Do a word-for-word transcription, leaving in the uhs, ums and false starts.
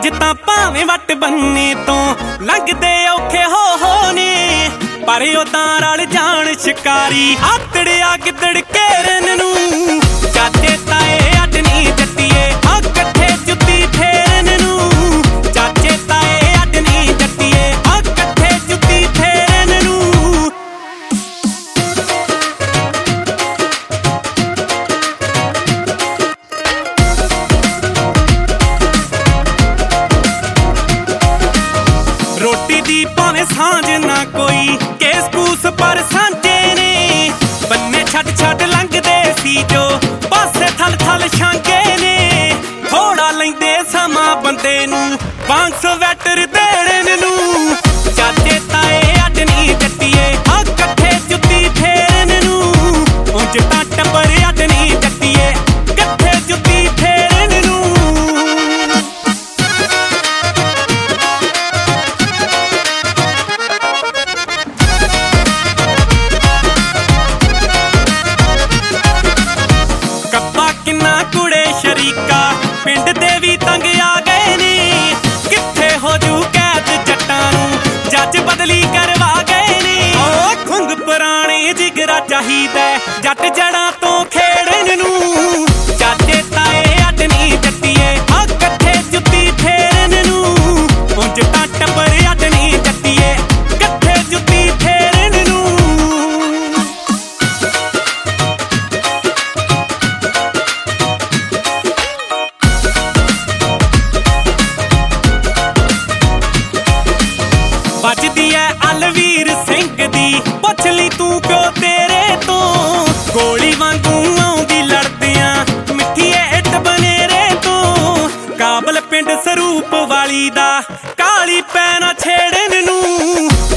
ਉਂਝ ਤਾਂ ਭਾਵੇਂ ਵੱਟ ਬੰਨੇ ਤੋਂ ਲੰਘਦੇ ਔਖੇ ਹੋ ਹੋ ਨੇ, ਪਰ ਉਹ ਤਾਂ ਰਲ ਜਾਣ ਸ਼ਿਕਾਰੀ ਆਤੜਿਆ ਗਿੱਦੜ ਘੇਰਨ ਨੂੰ। ਚਾਚੇ ਤਾਏ ਅੱਡ ਨੀ ਜੱਟੀਏ ਆ ਇਕੱਠੇ ਜੁੱਤੀ ਫੇਰਨ ਨੂੰ। ਚਾਚੇ ਤਾਏ ਅੱਡ ਨੀ ਜੱਟੀਏ ਆ ਇਕੱਠੇ ਜੁੱਤੀ ਫੇਰਨ ਨੂੰ। ਰੋਟੀ ਦੀ ਭਾਵੇਂ ਸਾਂਝ ਨਾ ਕੋਈ ਕੇਸ ਕੂਸ ਪਰ ਸਾਂਝੇ ਨੇ, ਬੰਨੇ ਛੱਡ ਛੱਡ ਲੰਘਦੇ ਸੀ ਜੋ ਪਾਸੇ ਥਲ ਥਲ ਛਾਂਗੇ ਨੇ। ਥੋੜਾ ਲੈਂਦੇ ਸਮਾਂ ਬੰਦੇ ਨੂੰ ਵਾਂਗ ਸਵੈਟਰ ਦੇਣ ਨੂੰ। ਚਾਚੇ ਤਾਏ ਅੱਡ ਨੀ ਜੱਟੀਏ ਆ ਇਕੱਠੇ ਜੁੱਤੀ ਫੇਰਨ ਨੂੰ। ਉਂਝ ਤਾਂ ਟੱਬਰ ਅੱਡ ਨੀ ਜੱਟੀਏ ਇਕੱਠੇ ਜੁੱਤੀ ਫੇਰਨ ਨੂੰ। ਕਿੰਨਾ ਕੁੜੇ ਸ਼ਰੀਕਾ ਪਿੰਡ ਦੇ ਵੀ ਤੰਗ ਆ ਗਏ ਨੇ, ਕਿੱਥੇ ਹੋ ਜੂ ਕੈਦ ਜੱਟਾਂ ਨੂੰ ਜੱਜ ਬਦਲੀ ਕਰਵਾ ਗਏ ਨੇ। ਓ ਖੁੰਗ ਪੁਰਾਣੇ ਜਿਗਰਾ ਚਾਹੀਦਾ ਜੱਟ ਜੜਾਂ ਤੋਂ ਖੇੜਨ ਨੂੰ। ਚਾਚੇ ਤਾਏ ਅੱਡ ਨੀ ਜੱਟੀਏ ਆ ਇਕੱਠੇ ਜੁੱਤੀ ਫੇਰਨ ਨੂੰ। ਉਂਝ ਤਾਂ ਟੱਬਰ ਅੱਡ ਨੀ ਜੱਟੀਏ ਇਕੱਠੇ ਜੁੱਤੀ ਫੇਰਨ ਨੂੰ। ਵੱਜਦੀ ਐ ਅਲਵੀਰ ਸਿੰਘ ਦੀ ਪੁੱਛ ਲਈ ਤੂੰ ਕਿਉਂ ਤੇਰੇ ਤੋਂ। ਗੋਲੀ ਵਾਂਗੂ ਆਉਂਦੀ ਲੜਦਿਆਂ ਮਿੱਠੀਏ ਇੱਟ ਬਨੇਰੇ ਤੋਂ। ਕਾਬਲ ਪਿੰਡ ਸਰੂਪ ਵਾਲੀ ਦਾ ਕਾਲੀ ਪੈਣਾ ਛੇੜਨ ਨੂੰ।